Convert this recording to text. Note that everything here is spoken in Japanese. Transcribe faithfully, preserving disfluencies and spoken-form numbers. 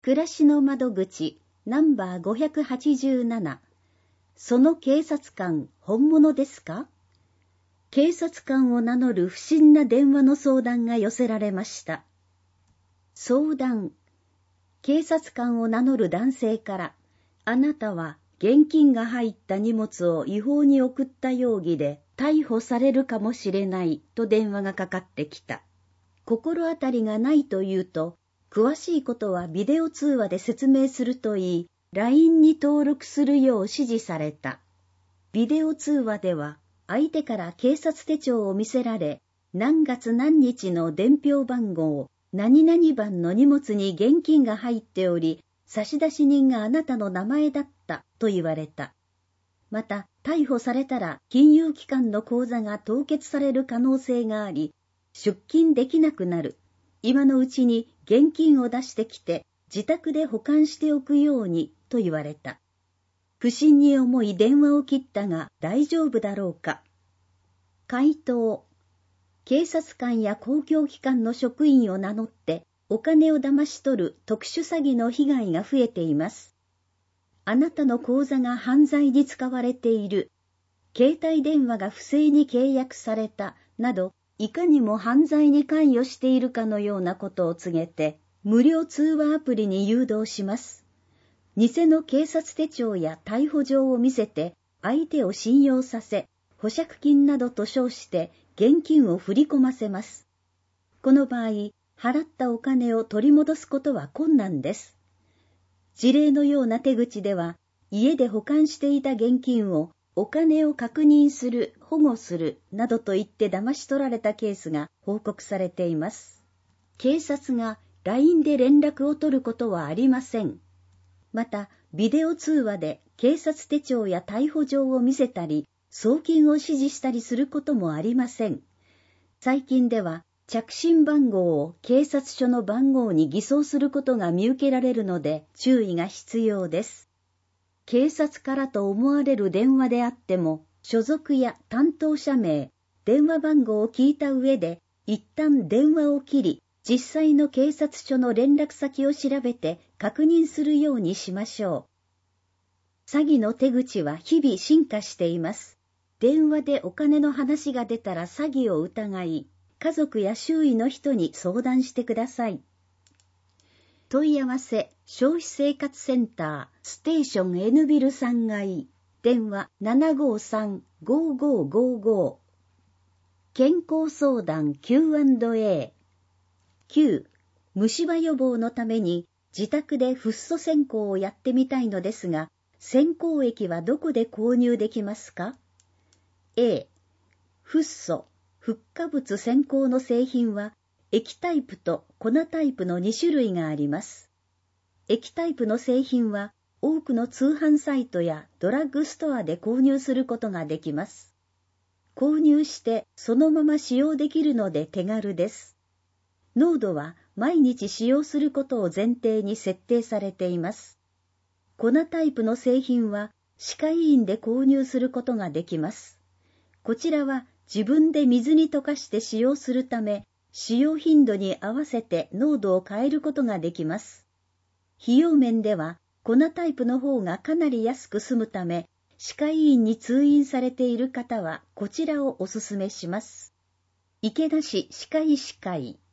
暮らしの窓口ナンバーごひゃくはちじゅうなな。その警察官本物ですか？警察官を名乗る不審な電話の相談が寄せられました。相談。警察官を名乗る男性から、あなたは現金が入った荷物を違法に送った容疑で逮捕されるかもしれないと電話がかかってきた。心当たりがないと言うと、詳しいことはビデオ通話で説明するといい、ライン に登録するよう指示された。ビデオ通話では、相手から警察手帳を見せられ、何月何日の伝票番号、何々番の荷物に現金が入っており、差出人があなたの名前だったと言われた。また、逮捕されたら金融機関の口座が凍結される可能性があり、出金できなくなる。今のうちに現金を出してきて自宅で保管しておくようにと言われた。不審に思い電話を切ったが大丈夫だろうか。回答。警察官や公共機関の職員を名乗ってお金を騙し取る特殊詐欺の被害が増えています。あなたの口座が犯罪に使われている。携帯電話が不正に契約されたなど、いかにも犯罪に関与しているかのようなことを告げて、無料通話アプリに誘導します。偽の警察手帳や逮捕状を見せて、相手を信用させ、保釈金などと称して現金を振り込ませます。この場合、払ったお金を取り戻すことは困難です。事例のような手口では、家で保管していた現金をお金を確認する、保護するなどと言って騙し取られたケースが報告されています。警察が ライン で連絡を取ることはありません。また、ビデオ通話で警察手帳や逮捕状を見せたり、送金を指示したりすることもありません。最近では、着信番号を警察署の番号に偽装することが見受けられるので注意が必要です。警察からと思われる電話であっても、所属や担当者名、電話番号を聞いた上で、一旦電話を切り、実際の警察署の連絡先を調べて確認するようにしましょう。詐欺の手口は日々進化しています。電話でお金の話が出たら詐欺を疑い、家族や周囲の人に相談してください。問い合わせ、消費生活センター、ステーション N ビルさん階、電話 ななごさん ごごごご。健康相談 キューアンドエー。きゅう. 虫歯予防のために自宅でフッ素洗香をやってみたいのですが、洗香液はどこで購入できますか？ A. フッ素、フッ化物洗香の製品は液タイプと粉タイプのに種類があります。液タイプの製品は多くの通販サイトやドラッグストアで購入することができます。購入してそのまま使用できるので手軽です。濃度は毎日使用することを前提に設定されています。粉タイプの製品は歯科医院で購入することができます。こちらは自分で水に溶かして使用するため、使用頻度に合わせて濃度を変えることができます。費用面では粉タイプの方がかなり安く済むため、歯科医院に通院されている方はこちらをお勧めします。池田市歯科医師会